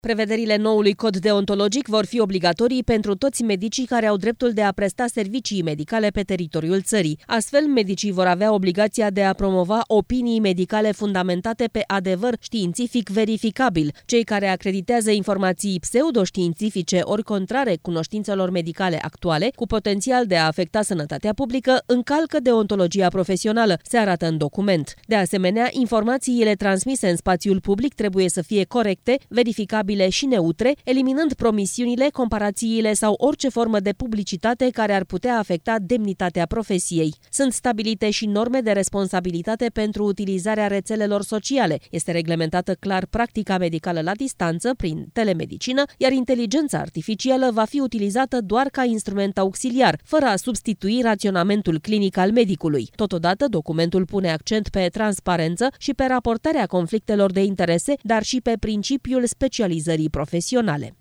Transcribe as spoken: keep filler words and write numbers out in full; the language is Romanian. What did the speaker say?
Prevederile noului cod deontologic vor fi obligatorii pentru toți medicii care au dreptul de a presta servicii medicale pe teritoriul țării. Astfel, medicii vor avea obligația de a promova opinii medicale fundamentate pe adevăr științific verificabil. Cei care acreditează informații pseudoștiințifice ori contrare cunoștințelor medicale actuale, cu potențial de a afecta sănătatea publică, încalcă deontologia profesională, se arată în document. De asemenea, informațiile transmise în spațiul public trebuie să fie corecte, verificabile și neutre, eliminând promisiunile, comparațiile sau orice formă de publicitate care ar putea afecta demnitatea profesiei. Sunt stabilite și norme de responsabilitate pentru utilizarea rețelelor sociale. Este reglementată clar practica medicală la distanță prin telemedicină, iar inteligența artificială va fi utilizată doar ca instrument auxiliar, fără a substitui raționamentul clinic al medicului. Totodată, documentul pune accent pe transparență și pe raportarea conflictelor de interese, dar și pe principiul specializării profesionale.